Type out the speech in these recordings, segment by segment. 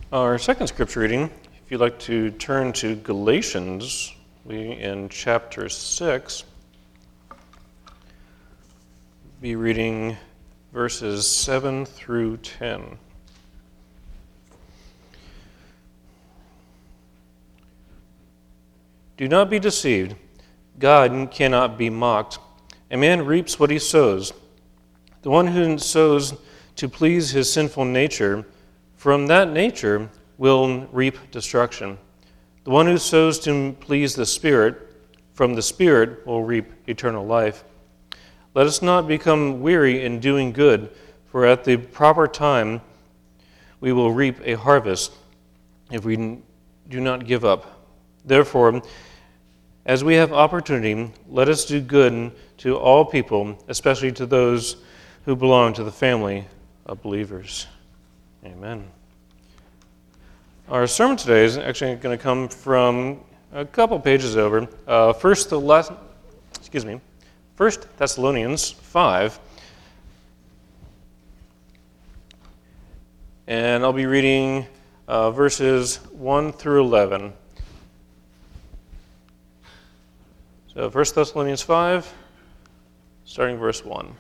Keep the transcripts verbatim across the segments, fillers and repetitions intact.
Our second scripture reading, if you'd like to turn to Galatians, we in chapter six, be reading verses seven through ten. Do not be deceived. God cannot be mocked. A man reaps what he sows. The one who sows to please his sinful nature, from that nature will reap destruction. The one who sows to please the Spirit, from the Spirit will reap eternal life. Let us not become weary in doing good, for at the proper time we will reap a harvest if we do not give up. Therefore, as we have opportunity, let us do good to all people, especially to those who belong to the family of believers. Amen. Our sermon today is actually going to come from a couple pages over. Uh, first, the last, excuse me, First Thessalonians five, and I'll be reading uh, verses one through eleven. So, First Thessalonians five, starting verse one.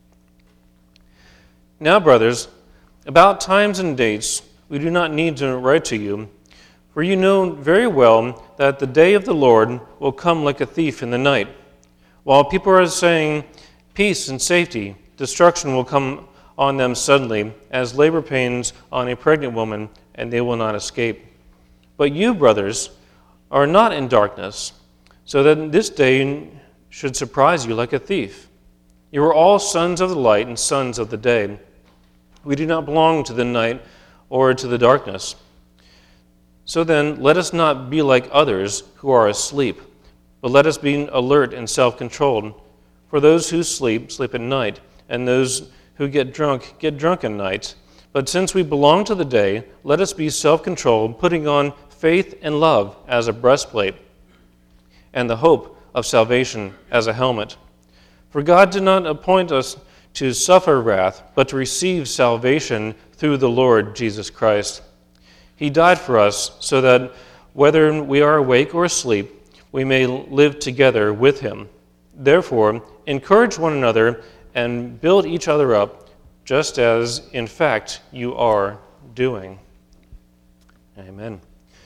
Now, brothers, about times and dates, we do not need to write to you, for you know very well that the day of the Lord will come like a thief in the night. While people are saying peace and safety, destruction will come on them suddenly, as labor pains on a pregnant woman, and they will not escape. But you, brothers, are not in darkness, so that this day should surprise you like a thief. You are all sons of the light and sons of the day. We do not belong to the night or to the darkness. So then, let us not be like others who are asleep, but let us be alert and self-controlled. For those who sleep, sleep at night, and those who get drunk, get drunk at night. But since we belong to the day, let us be self-controlled, putting on faith and love as a breastplate, and the hope of salvation as a helmet. For God did not appoint us to suffer wrath, but to receive salvation through the Lord Jesus Christ. He died for us so that whether we are awake or asleep, we may live together with him. Therefore, encourage one another and build each other up, just as, in fact, you are doing. Amen.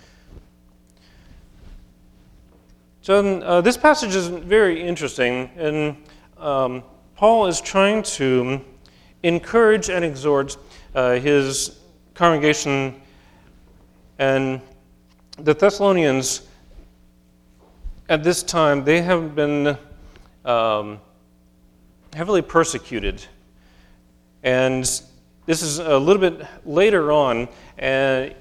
So uh, this passage is very interesting, and um, Paul is trying to encourage and exhort uh, his congregation, and the Thessalonians at this time, they have been um, heavily persecuted. And this is a little bit later on, and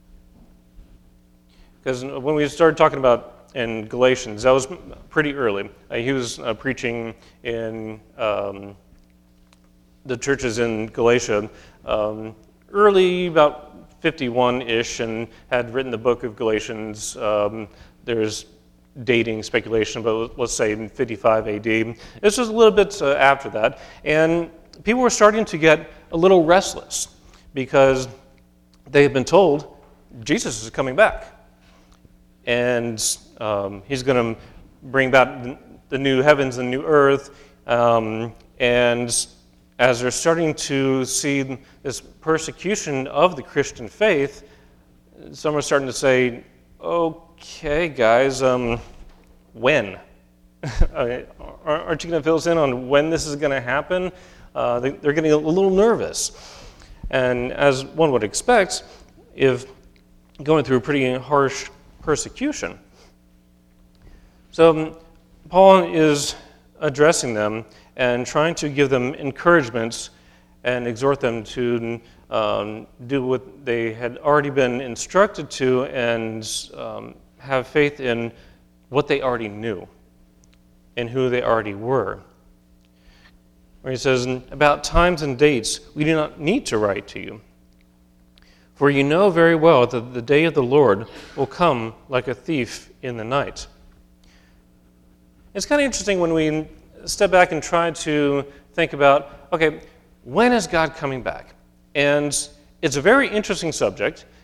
because when we started talking about in Galatians, that was pretty early. Uh, he was uh, preaching in um, the churches in Galatia um, early, about fifty-one-ish, and had written the book of Galatians. Um, there's dating speculation, but let's say in fifty-five A D. This was a little bit uh, after that, and people were starting to get a little restless because they had been told Jesus is coming back, and um, he's going to bring back the new heavens and new earth, um, and as they're starting to see this persecution of the Christian faith, some are starting to say, okay, guys, um, when? Aren't you going to fill us in on when this is going to happen? Uh, they, they're getting a little nervous. And as one would expect, if going through pretty harsh persecution. So um, Paul is addressing them and trying to give them encouragements and exhort them to um, do what they had already been instructed to, and um, have faith in what they already knew and who they already were. Where he says, about times and dates, we do not need to write to you. For you know very well that the day of the Lord will come like a thief in the night. It's kind of interesting when we step back and try to think about, okay, when is God coming back? And it's a very interesting subject.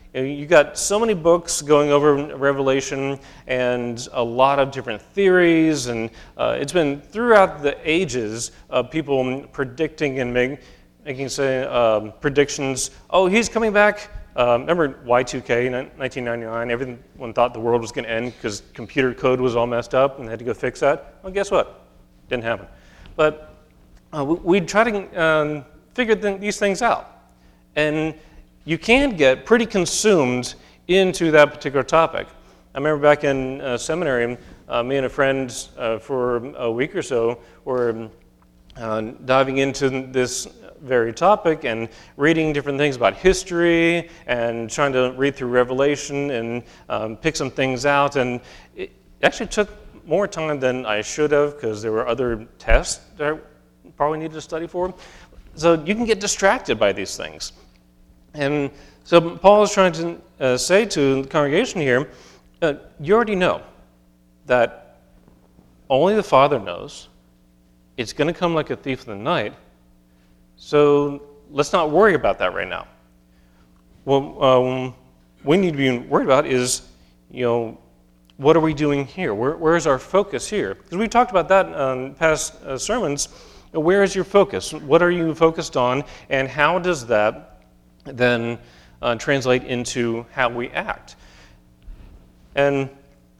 You know, you got so many books going over Revelation and a lot of different theories, and uh, it's been throughout the ages of people predicting and make, making say um, predictions. Oh, he's coming back. Um, remember Y two K, nineteen ninety-nine? Everyone thought the world was going to end because computer code was all messed up and they had to go fix that. Well, guess what? Didn't happen. But uh, we try to um, figure th- these things out. And you can get pretty consumed into that particular topic. I remember back in uh, seminary, uh, me and a friend uh, for a week or so were uh, diving into this very topic and reading different things about history and trying to read through Revelation and um, pick some things out. And it actually took more time than I should have because there were other tests that I probably needed to study for. So you can get distracted by these things. And so Paul is trying to uh, say to the congregation here, uh, you already know that only the Father knows. It's going to come like a thief in the night. So let's not worry about that right now. What um, we need to be worried about is, you know, what are we doing here? Where, where's our focus here? Because we talked about that in past uh, sermons. Where is your focus? What are you focused on? And how does that then uh, translate into how we act? And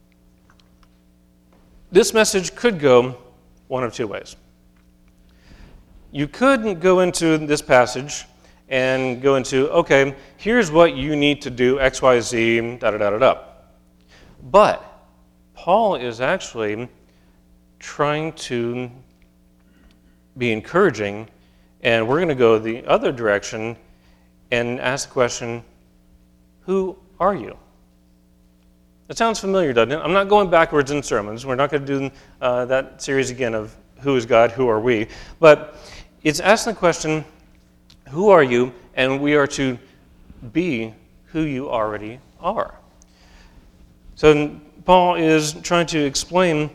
this message could go one of two ways. You could go into this passage and go into, okay, here's what you need to do, X, Y, Z, da da da da da. But Paul is actually trying to be encouraging, and we're going to go the other direction and ask the question, who are you? That sounds familiar, doesn't it? I'm not going backwards in sermons. We're not going to do uh, that series again of who is God, who are we? But it's asking the question, who are you? And we are to be who you already are. So Paul is trying to explain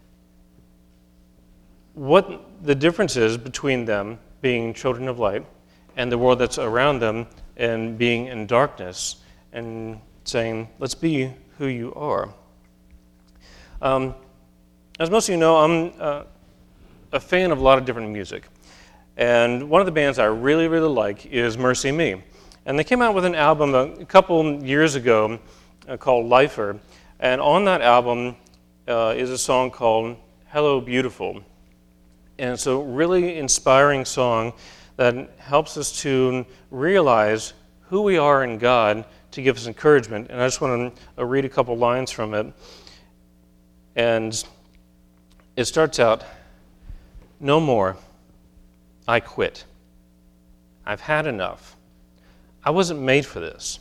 what the difference is between them being children of light and the world that's around them and being in darkness, and saying, let's be who you are. Um, as most of you know, I'm uh, a fan of a lot of different music. And one of the bands I really, really like is Mercy Me. And they came out with an album a couple years ago uh, called Lifer. And on that album uh, is a song called Hello Beautiful. And it's a really inspiring song that helps us to realize who we are in God to give us encouragement. And I just want to uh, read a couple lines from it. And it starts out, no more. I quit. I've had enough. I wasn't made for this.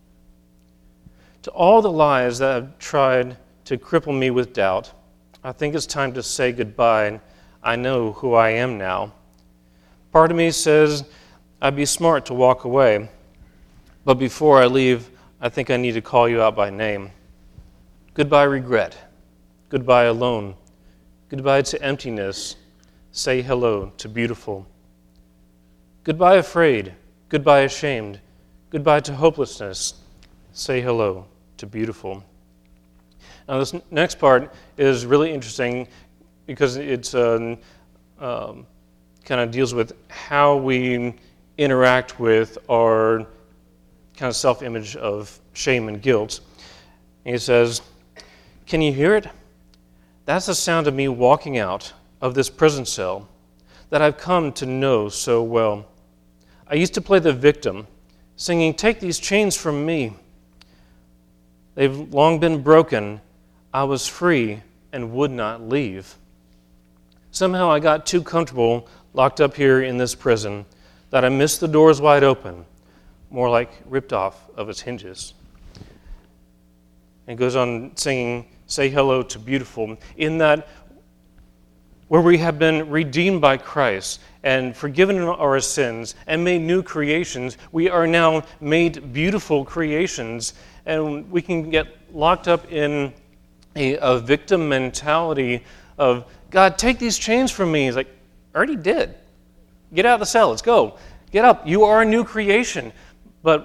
To all the lies that have tried to cripple me with doubt, I think it's time to say goodbye. I know who I am now. Part of me says I'd be smart to walk away, but before I leave, I think I need to call you out by name. Goodbye, regret. Goodbye, alone. Goodbye to emptiness. Say hello to beautiful. Goodbye, afraid. Goodbye, ashamed. Goodbye to hopelessness. Say hello to beautiful. Now, this next part is really interesting because it's um, um, kind of deals with how we interact with our kind of self-image of shame and guilt. And he says, can you hear it? That's the sound of me walking out of this prison cell that I've come to know so well. I used to play the victim, singing, take these chains from me. They've long been broken. I was free and would not leave. Somehow I got too comfortable locked up here in this prison that I missed the doors wide open, more like ripped off of its hinges. And goes on singing, say hello to beautiful, in that where we have been redeemed by Christ and forgiven our sins and made new creations, we are now made beautiful creations, and we can get locked up in a, a victim mentality of, God, take these chains from me. He's like, I already did. Get out of the cell. Let's go. Get up. You are a new creation. But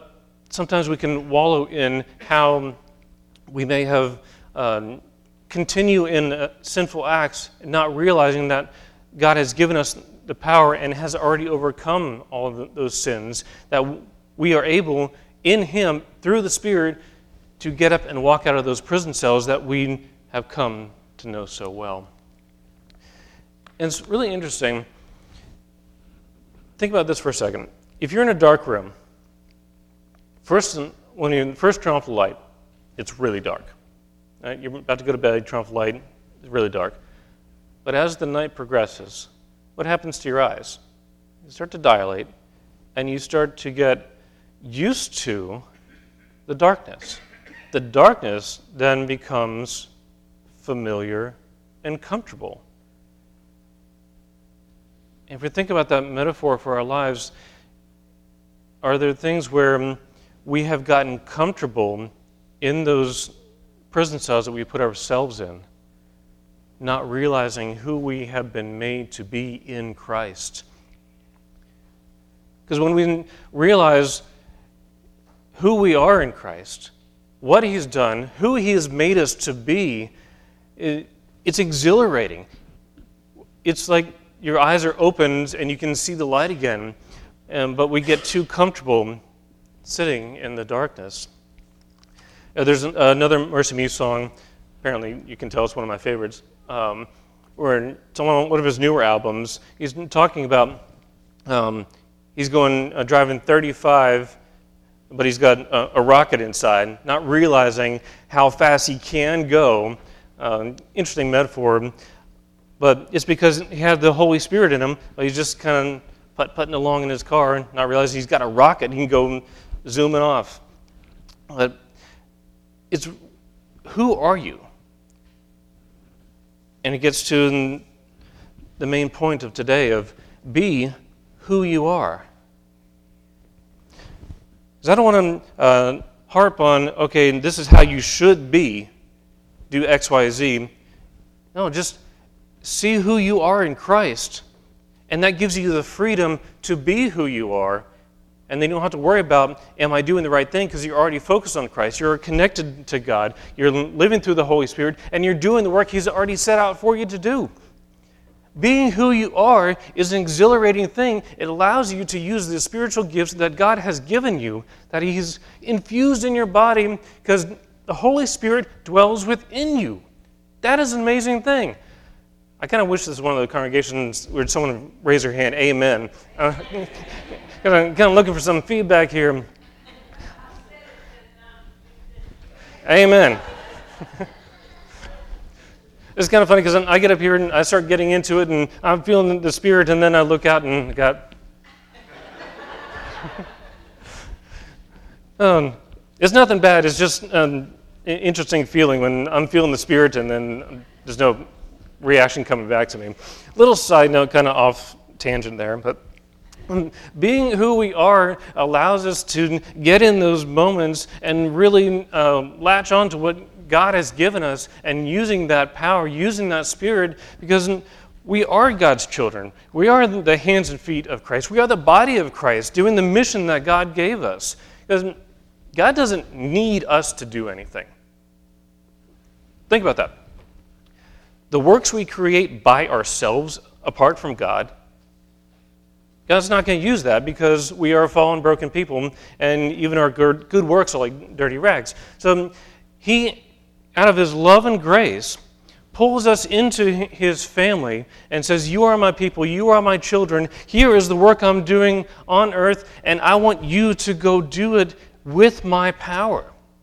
sometimes we can wallow in how we may have um, continue in uh, sinful acts, not realizing that God has given us the power and has already overcome all of those sins, that we are able, in Him, through the Spirit, to get up and walk out of those prison cells that we have come to know so well. And it's really interesting. Think about this for a second. If you're in a dark room, first, when you first turn off the light, it's really dark. Right? You're about to go to bed, you turn off the light, it's really dark. But as the night progresses, what happens to your eyes? You start to dilate, and you start to get used to the darkness. The darkness then becomes familiar and comfortable. If we think about that metaphor for our lives, are there things where we have gotten comfortable in those prison cells that we put ourselves in, not realizing who we have been made to be in Christ? Because when we realize who we are in Christ, what He's done, who He has made us to be, it's exhilarating. It's like your eyes are opened and you can see the light again, um, but we get too comfortable sitting in the darkness. Uh, there's an, uh, another Mercy Me song, apparently you can tell it's one of my favorites, um, where someone, one of his newer albums, he's talking about, um, he's going, uh, driving thirty-five, but he's got a, a rocket inside, not realizing how fast he can go. Uh, interesting metaphor, but it's because he had the Holy Spirit in him, but he's just kind of putt-putting along in his car, not realizing he's got a rocket, he can go zooming off. But it's, who are you? And it gets to the main point of today of be who you are. Because I don't want to uh, harp on, okay, this is how you should be, do X, Y, Z. No, just see who you are in Christ. And that gives you the freedom to be who you are. And then you don't have to worry about, am I doing the right thing? Because you're already focused on Christ. You're connected to God. You're living through the Holy Spirit. And you're doing the work He's already set out for you to do. Being who you are is an exhilarating thing. It allows you to use the spiritual gifts that God has given you, that He's infused in your body, because the Holy Spirit dwells within you. That is an amazing thing. I kind of wish this was one of the congregations where someone raise their hand, amen. Uh, kind, of, kind of looking for some feedback here. Amen. It's kind of funny because I get up here and I start getting into it and I'm feeling the Spirit, and then I look out and got... um, it's nothing bad. It's just an interesting feeling when I'm feeling the Spirit and then there's no reaction coming back to me. Little side note, kind of off tangent there, but being who we are allows us to get in those moments and really uh, latch on to what God has given us, and using that power, using that Spirit, because we are God's children. We are the hands and feet of Christ. We are the body of Christ, doing the mission that God gave us. Because God doesn't need us to do anything. Think about that. The works we create by ourselves, apart from God, God's not going to use that because we are fallen, broken people, and even our good, good works are like dirty rags. So He, out of His love and grace, pulls us into His family and says, you are my people, you are my children, here is the work I'm doing on earth, and I want you to go do it with my power.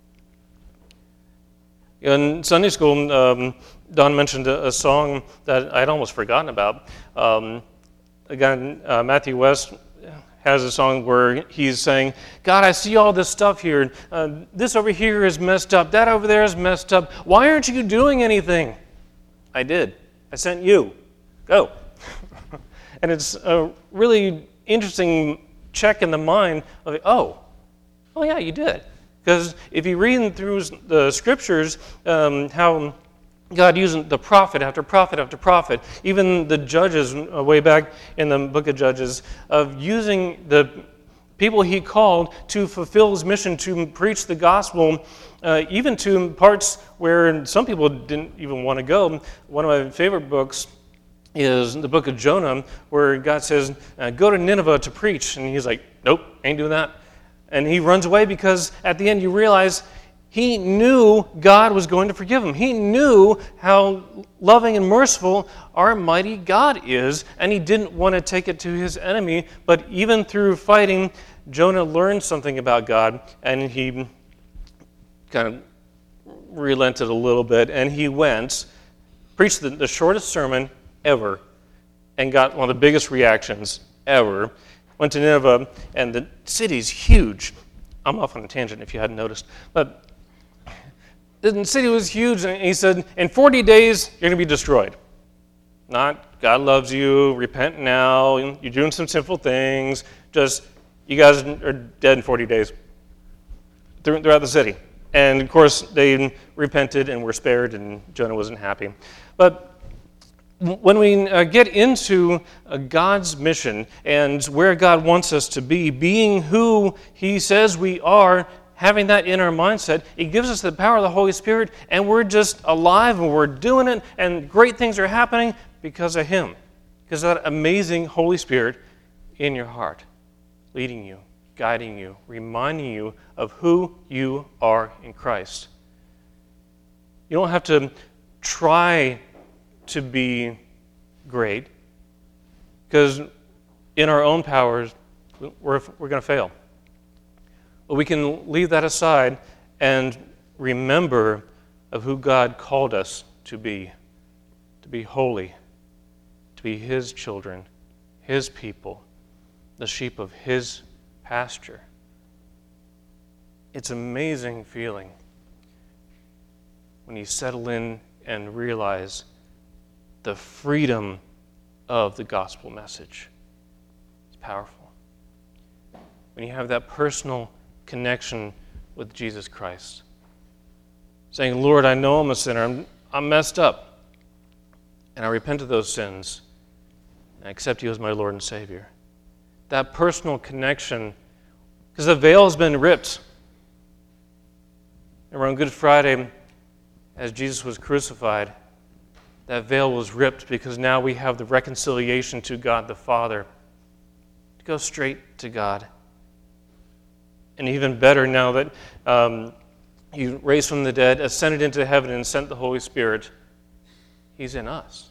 In Sunday school, um, Don mentioned a, a song that I'd almost forgotten about. Um, again, uh, Matthew West has a song where he's saying, God, I see all this stuff here. Uh, this over here is messed up. That over there is messed up. Why aren't you doing anything? I did. I sent you. Go. And it's a really interesting check in the mind of, oh, oh yeah, you did. Because if you read through the scriptures, um, how God using the prophet after prophet after prophet, even the judges uh, way back in the book of Judges, of using the people he called to fulfill his mission, to preach the gospel, uh, even to parts where some people didn't even want to go. One of my favorite books is the book of Jonah, where God says, uh, go to Nineveh to preach. And he's like, nope, ain't doing that. And he runs away because at the end you realize he knew God was going to forgive him. He knew how loving and merciful our mighty God is, and he didn't want to take it to his enemy. But even through fighting, Jonah learned something about God, and he kind of relented a little bit, and he went, preached the, the shortest sermon ever, and got one of the biggest reactions ever. Went to Nineveh, and the city's huge. I'm off on a tangent if you hadn't noticed. But the city was huge, and he said, in forty days, you're going to be destroyed. Not, God loves you, repent now, you're doing some sinful things, just, you guys are dead in forty days throughout the city. And of course, they repented and were spared, and Jonah wasn't happy. But when we uh, get into uh, God's mission and where God wants us to be, being who he says we are, having that in our mindset, it gives us the power of the Holy Spirit, and we're just alive and we're doing it, and great things are happening because of him. Because of that amazing Holy Spirit in your heart, leading you, guiding you, reminding you of who you are in Christ. You don't have to try to be great, because in our own powers, we're, we're going to fail. But we can leave that aside and remember of who God called us to be, to be holy, to be his children, his people, the sheep of his pasture. It's an amazing feeling when you settle in and realize the freedom of the gospel message. It's powerful. When you have that personal connection with Jesus Christ, saying, Lord, I know I'm a sinner, I'm, I'm messed up, and I repent of those sins, and I accept you as my Lord and Savior. That personal connection, because the veil has been ripped. Remember on Good Friday, as Jesus was crucified, that veil was ripped because now we have the reconciliation to God the Father, to go straight to God. And even better, now that um, you raised from the dead, ascended into heaven, and sent the Holy Spirit, he's in us.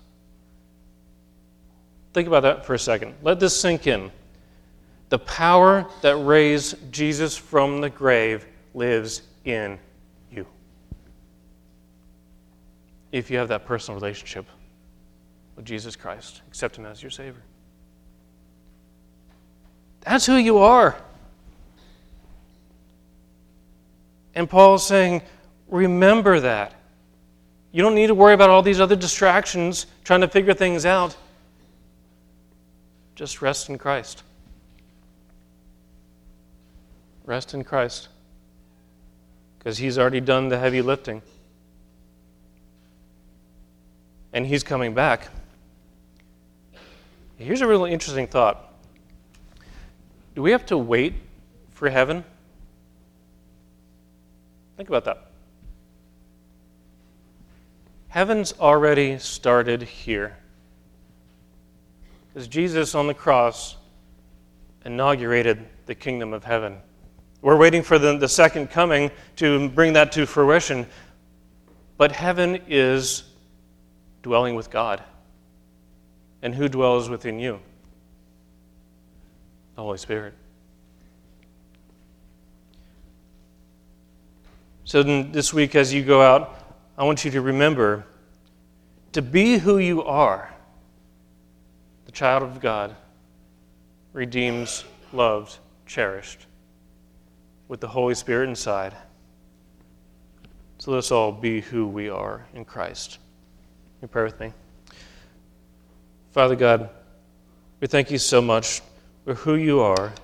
Think about that for a second. Let this sink in. The power that raised Jesus from the grave lives in you, if you have that personal relationship with Jesus Christ. Accept him as your Savior. That's who you are. And Paul's saying, remember that. You don't need to worry about all these other distractions, trying to figure things out. Just rest in Christ. Rest in Christ. Because he's already done the heavy lifting. And he's coming back. Here's a really interesting thought. Do we have to wait for heaven? Think about that. Heaven's already started here. Because Jesus on the cross inaugurated the kingdom of heaven. We're waiting for the, the second coming to bring that to fruition. But heaven is dwelling with God. And who dwells within you? The Holy Spirit. So then this week as you go out, I want you to remember to be who you are. The child of God, redeemed, loved, cherished, with the Holy Spirit inside. So let's all be who we are in Christ. You pray with me. Father God, we thank you so much for who you are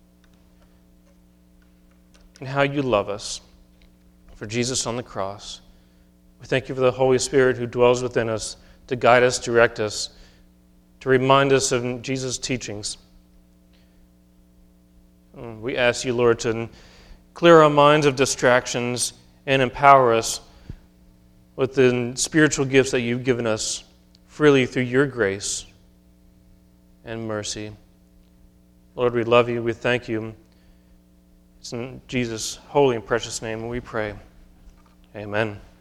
and how you love us, for Jesus on the cross. We thank you for the Holy Spirit who dwells within us to guide us, direct us, to remind us of Jesus' teachings. We ask you, Lord, to clear our minds of distractions and empower us with the spiritual gifts that you've given us freely through your grace and mercy. Lord, we love you. We thank you. It's in Jesus' holy and precious name we pray. Amen.